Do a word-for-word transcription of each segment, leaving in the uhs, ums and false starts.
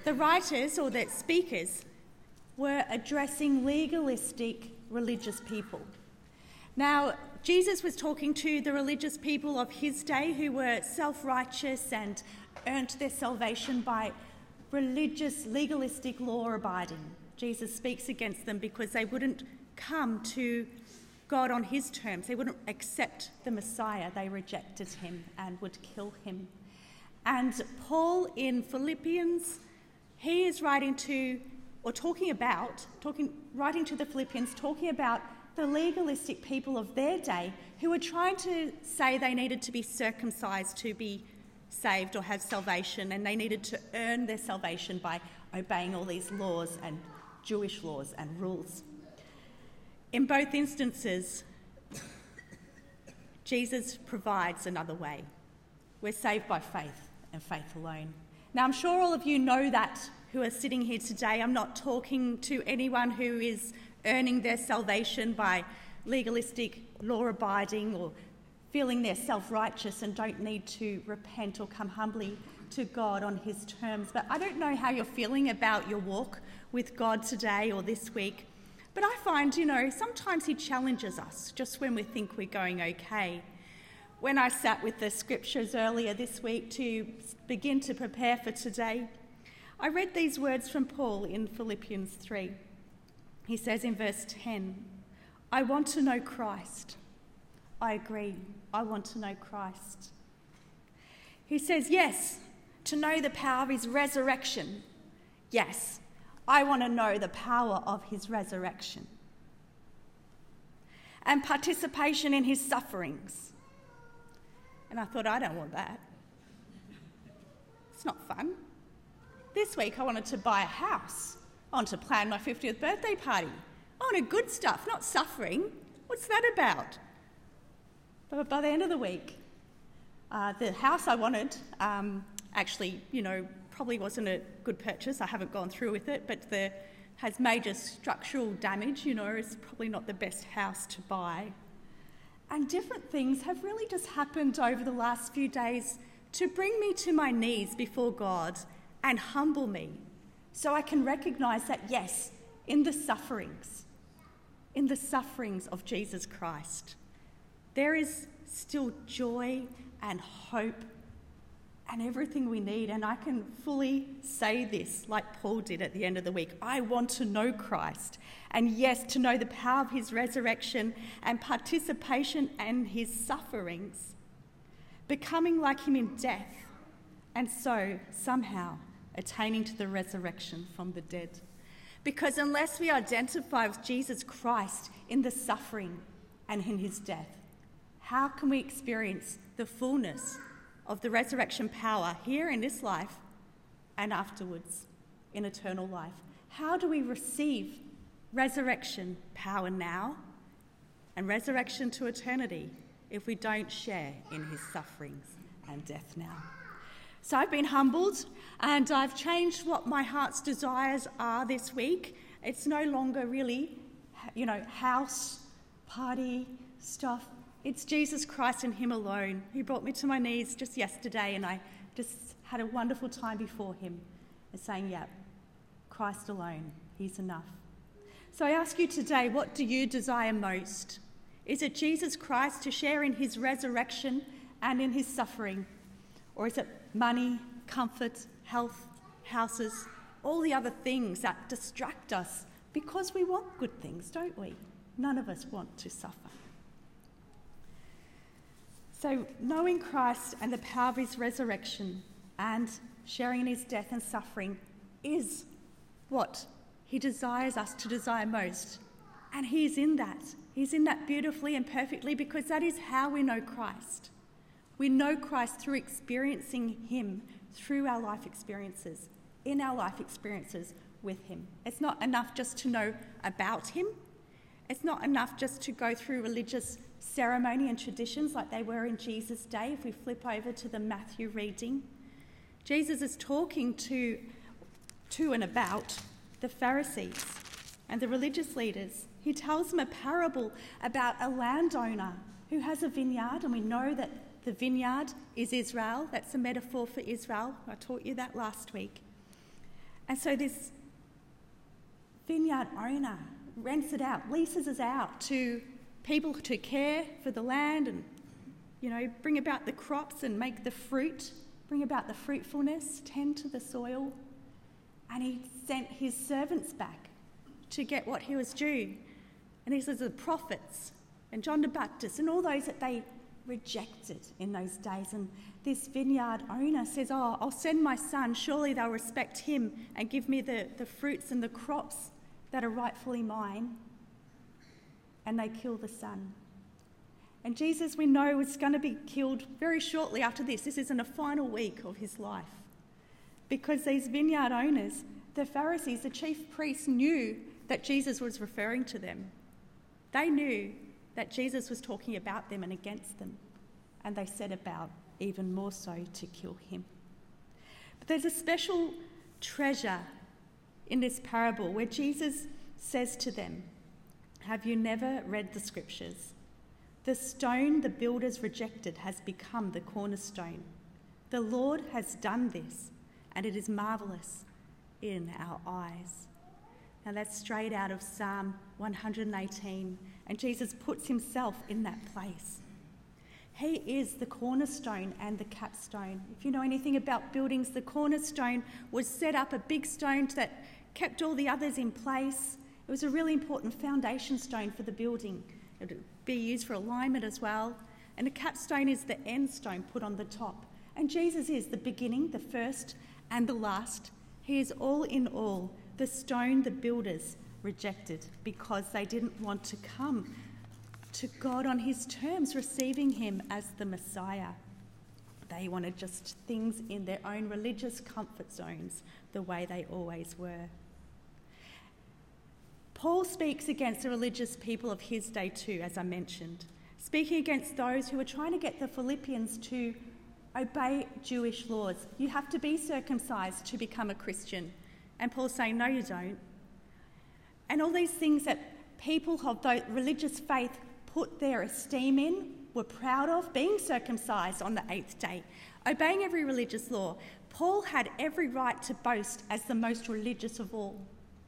The writers, or the speakers, were addressing legalistic religious people. Now, Jesus was talking to the religious people of his day who were self-righteous and earned their salvation by religious, legalistic law-abiding. Jesus speaks against them because they wouldn't come to God on his terms. They wouldn't accept the Messiah. They rejected him and would kill him. And Paul in Philippians, he is writing to, or talking about, talking, writing to the Philippians, talking about the legalistic people of their day who were trying to say they needed to be circumcised to be saved or have salvation, and they needed to earn their salvation by obeying all these laws and Jewish laws and rules. In both instances, Jesus provides another way. We're saved by faith and faith alone. Now, I'm sure all of you know that who are sitting here today. I'm not talking to anyone who is earning their salvation by legalistic law-abiding or feeling they're self-righteous and don't need to repent or come humbly to God on his terms. But I don't know how you're feeling about your walk with God today or this week. But I find, you know, sometimes he challenges us just when we think we're going okay. When I sat with the scriptures earlier this week to begin to prepare for today, I read these words from Paul in Philippians three. He says in verse ten, I want to know Christ. I agree, I want to know Christ. He says, yes, to know the power of his resurrection. Yes, I want to know the power of his resurrection. And participation in his sufferings. And I thought, I don't want that. It's not fun. This week I wanted to buy a house. I wanted to plan my fiftieth birthday party. I wanted good stuff, not suffering. What's that about? But by the end of the week, uh, the house I wanted um, actually, you know, probably wasn't a good purchase. I haven't gone through with it, but the has major structural damage, you know, it's probably not the best house to buy. And different things have really just happened over the last few days to bring me to my knees before God and humble me so I can recognise that, yes, in the sufferings, in the sufferings of Jesus Christ, there is still joy and hope and everything we need. And I can fully say this like Paul did at the end of the week. I want to know Christ. And yes, to know the power of his resurrection and participation in his sufferings, becoming like him in death, and so somehow attaining to the resurrection from the dead. Because unless we identify with Jesus Christ in the suffering and in his death, how can we experience the fullness of the resurrection power here in this life and afterwards in eternal life? How do we receive resurrection power now and resurrection to eternity if we don't share in his sufferings and death now? So I've been humbled and I've changed what my heart's desires are this week. It's no longer really, you know, house, party, stuff. It's Jesus Christ and him alone. He brought me to my knees just yesterday and I just had a wonderful time before him and saying, yeah, Christ alone, he's enough. So I ask you today, what do you desire most? Is it Jesus Christ to share in his resurrection and in his suffering? Or is it money, comfort, health, houses, all the other things that distract us because we want good things, don't we? None of us want to suffer. So knowing Christ and the power of his resurrection and sharing in his death and suffering is what he desires us to desire most. And he's in that. He's in that beautifully and perfectly because that is how we know Christ. We know Christ through experiencing him through our life experiences, in our life experiences with him. It's not enough just to know about him. It's not enough just to go through religious ceremony and traditions like they were in Jesus' day. If we flip over to the Matthew reading, Jesus is talking to, to and about the Pharisees and the religious leaders. He tells them a parable about a landowner who has a vineyard, and we know that the vineyard is Israel. That's a metaphor for Israel. I taught you that last week. And so this vineyard owner rents it out, leases it out to people to care for the land and, you know, bring about the crops and make the fruit, bring about the fruitfulness, tend to the soil. And he sent his servants back to get what he was due. And he says the prophets and John the Baptist and all those that they rejected in those days. And this vineyard owner says, oh, I'll send my son. Surely they'll respect him and give me the, the fruits and the crops that are rightfully mine. And they kill the son. And Jesus, we know, is going to be killed very shortly after this. This is in the final week of his life. Because these vineyard owners, the Pharisees, the chief priests, knew that Jesus was referring to them. They knew that Jesus was talking about them and against them. And they set about, even more so, to kill him. But there's a special treasure in this parable where Jesus says to them, have you never read the scriptures? The stone the builders rejected has become the cornerstone. The Lord has done this, and it is marvellous in our eyes. Now that's straight out of Psalm one hundred eighteen, and Jesus puts himself in that place. He is the cornerstone and the capstone. If you know anything about buildings, the cornerstone was set up, a big stone that kept all the others in place. It was a really important foundation stone for the building. It would be used for alignment as well. And the capstone is the end stone put on the top. And Jesus is the beginning, the first and the last. He is all in all, the stone the builders rejected because they didn't want to come to God on his terms, receiving him as the Messiah. They wanted just things in their own religious comfort zones, the way they always were. Paul speaks against the religious people of his day too, as I mentioned, speaking against those who were trying to get the Philippians to obey Jewish laws. You have to be circumcised to become a Christian. And Paul's saying, no, you don't. And all these things that people of the religious faith put their esteem in, were proud of, being circumcised on the eighth day, obeying every religious law. Paul had every right to boast as the most religious of all.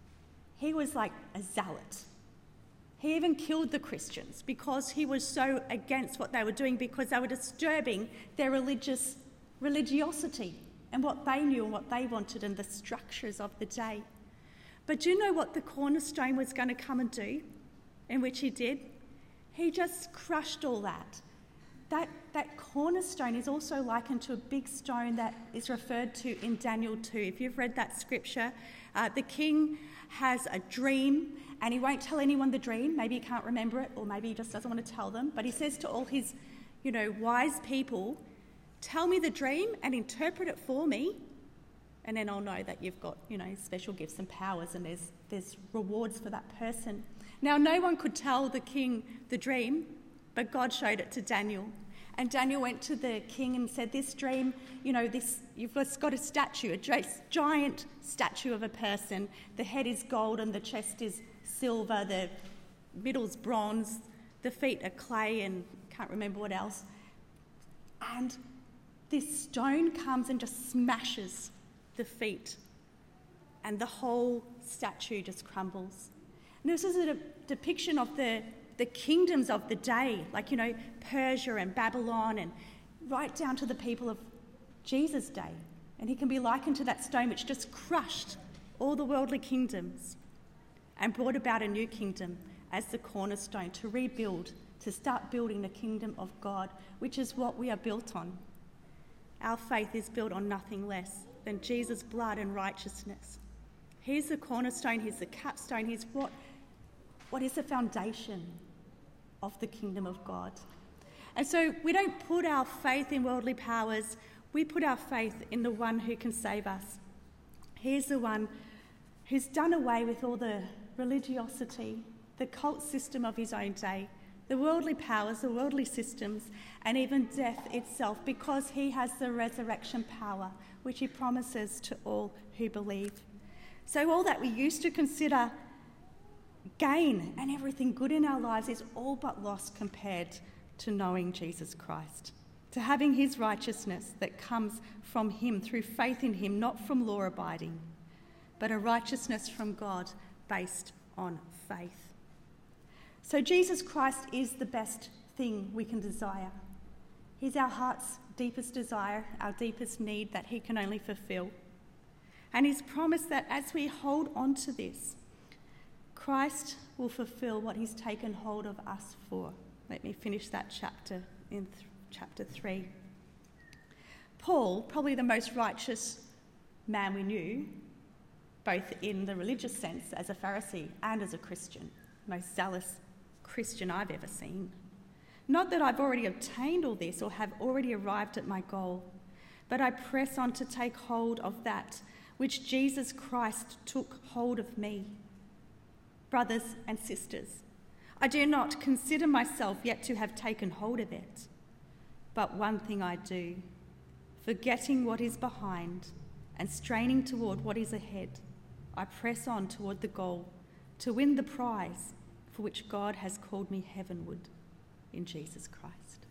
He was like a zealot. He even killed the Christians because he was so against what they were doing, because they were disturbing their religious religiosity and what they knew and what they wanted and the structures of the day. But do you know what the cornerstone was going to come and do, in which he did? He just crushed all that. That, that cornerstone is also likened to a big stone that is referred to in Daniel two. If you've read that scripture, uh, the king has a dream and he won't tell anyone the dream. Maybe he can't remember it, or maybe he just doesn't want to tell them. But he says to all his, you know, wise people, tell me the dream and interpret it for me, and then I'll know that you've got, you know, special gifts and powers, and there's there's rewards for that person. Now, no one could tell the king the dream, but God showed it to Daniel. And Daniel went to the king and said, this dream, you know, this you've got a statue, a giant statue of a person. The head is gold and the chest is silver, the middle's bronze, the feet are clay and can't remember what else. And this stone comes and just smashes the feet, and the whole statue just crumbles. And this is a depiction of the, the kingdoms of the day, like, you know, Persia and Babylon, and right down to the people of Jesus' day. And he can be likened to that stone which just crushed all the worldly kingdoms and brought about a new kingdom as the cornerstone to rebuild, to start building the kingdom of God, which is what we are built on. Our faith is built on nothing less than Jesus' blood and righteousness. He's the cornerstone, he's the capstone, he's what, what is the foundation of the kingdom of God. And so we don't put our faith in worldly powers, we put our faith in the one who can save us. He's the one who's done away with all the religiosity, the cult system of his own day, the worldly powers, the worldly systems, and even death itself, because he has the resurrection power, which he promises to all who believe. So all that we used to consider gain and everything good in our lives is all but lost compared to knowing Jesus Christ, to having his righteousness that comes from him through faith in him, not from law abiding. but a righteousness from God based on faith. So Jesus Christ is the best thing we can desire. He's our heart's deepest desire, our deepest need that he can only fulfill. And he's promised that as we hold on to this, Christ will fulfill what he's taken hold of us for. Let me finish that chapter in th- chapter three. Paul, probably the most righteous man we knew, both in the religious sense as a Pharisee and as a Christian, most zealous Christian I've ever seen. Not that I've already obtained all this or have already arrived at my goal, but I press on to take hold of that which Jesus Christ took hold of me. Brothers and sisters, I do not consider myself yet to have taken hold of it, but one thing I do, forgetting what is behind and straining toward what is ahead, I press on toward the goal to win the prize for which God has called me heavenward in Jesus Christ.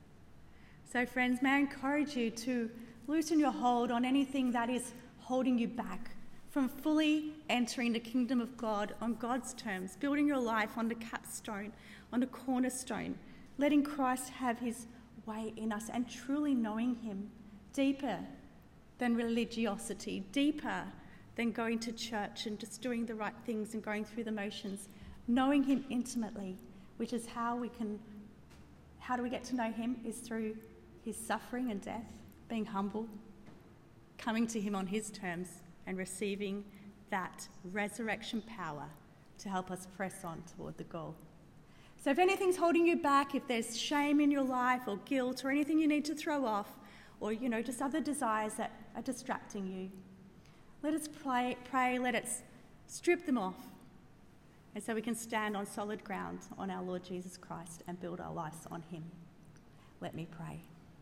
So friends, may I encourage you to loosen your hold on anything that is holding you back from fully entering the kingdom of God on God's terms, building your life on the capstone, on the cornerstone, letting Christ have his way in us and truly knowing him deeper than religiosity, deeper than going to church and just doing the right things and going through the motions, knowing him intimately, which is how we can, how do we get to know him is through his suffering and death, being humble, coming to him on his terms and receiving that resurrection power to help us press on toward the goal. So if anything's holding you back, if there's shame in your life or guilt or anything you need to throw off, or, you know, just other desires that are distracting you, let us pray, pray, let us strip them off, and so we can stand on solid ground on our Lord Jesus Christ and build our lives on him. Let me pray.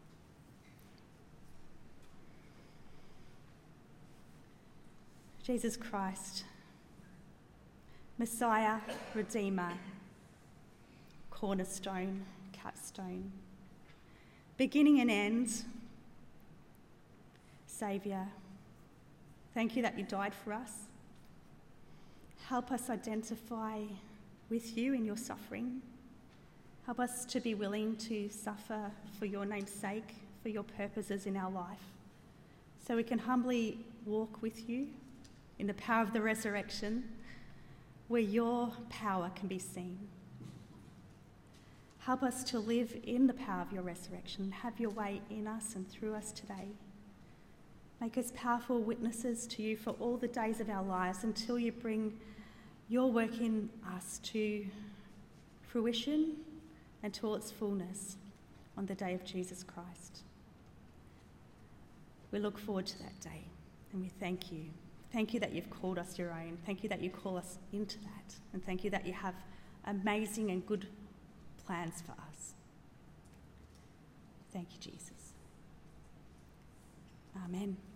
Jesus Christ, Messiah, Redeemer, cornerstone, capstone, beginning and end, Saviour, thank you that you died for us. Help us identify with you in your suffering. Help us to be willing to suffer for your name's sake, for your purposes in our life, so we can humbly walk with you in the power of the resurrection, where your power can be seen. Help us to live in the power of your resurrection. Have your way in us and through us today. Make us powerful witnesses to you for all the days of our lives until you bring your work in us to fruition and to its fullness on the day of Jesus Christ. We look forward to that day and we thank you. Thank you that you've called us your own. Thank you that you call us into that. And thank you that you have amazing and good plans for us. Thank you, Jesus. Amen.